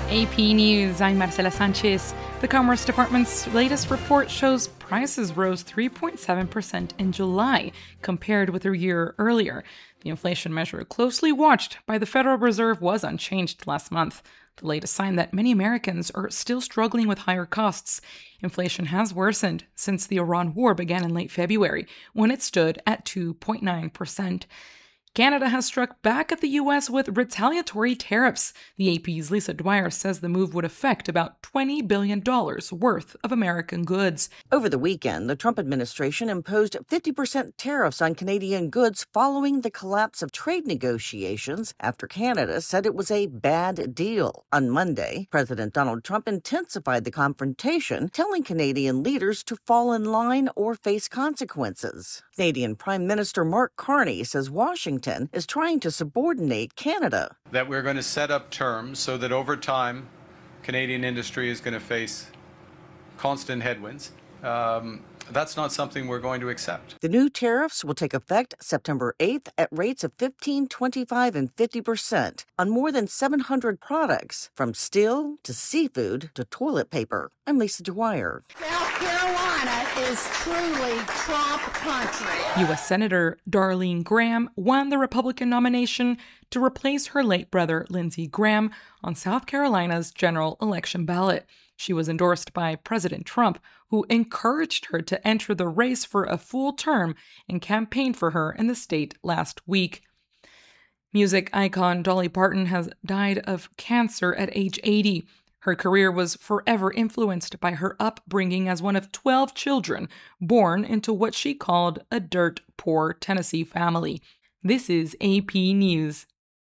AP News, I'm Marcela Sanchez. The Commerce Department's latest report shows prices rose 3.7% in July compared with a year earlier. The inflation measure closely watched by the Federal Reserve was unchanged last month. The latest sign that many Americans are still struggling with higher costs. Inflation has worsened since the Iran war began in late February, when it stood at 2.9%. Canada has struck back at the U.S. with retaliatory tariffs. The AP's Lisa Dwyer says the move would affect about $20 billion worth of American goods. Over the weekend, the Trump administration imposed 50% tariffs on Canadian goods following the collapse of trade negotiations after Canada said it was a bad deal. On Monday, President Donald Trump intensified the confrontation, telling Canadian leaders to fall in line or face consequences. Canadian Prime Minister Mark Carney says Washington is trying to subordinate Canada. That we're going to set up terms so that over time, Canadian industry is going to face constant headwinds. That's not something we're going to accept. The new tariffs will take effect September 8th at rates of 15%, 25%, and 50% on more than 700 products, from steel to seafood to toilet paper. I'm Lisa Dwyer. South Carolina is truly Trump country. U.S. Senator Darlene Graham won the Republican nomination to replace her late brother, Lindsey Graham, on South Carolina's general election ballot. She was endorsed by President Trump, who encouraged her to enter the race for a full term and campaigned for her in the state last week. Music icon Dolly Parton has died of cancer at age 80. Her career was forever influenced by her upbringing as one of 12 children born into what she called a dirt poor Tennessee family. This is AP News.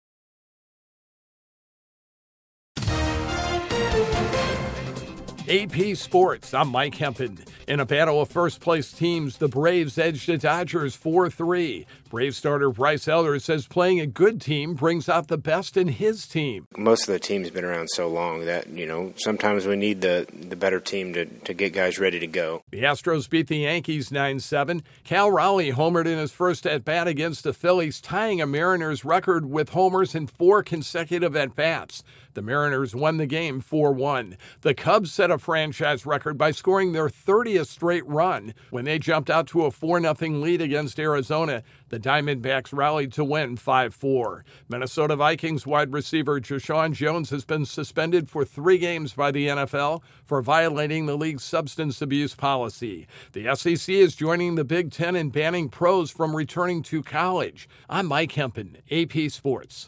AP Sports, I'm Mike Hempen. In a battle of first-place teams, the Braves edged the Dodgers 4-3. Braves starter Bryce Elder says playing a good team brings out the best in his team. Most of the team's been around so long that, sometimes we need the better team to get guys ready to go. The Astros beat the Yankees 9-7. Cal Raleigh homered in his first at-bat against the Phillies, tying a Mariners record with homers in 4 consecutive at-bats. The Mariners won the game 4-1. The Cubs set a franchise record by scoring their 30th straight run when they jumped out to a 4-0 lead against Arizona. The Diamondbacks rallied to win 5-4. Minnesota Vikings wide receiver Joshawn Jones has been suspended for 3 games by the NFL for violating the league's substance abuse policy. The SEC is joining the Big Ten in banning pros from returning to college. I'm Mike Hempen, AP Sports.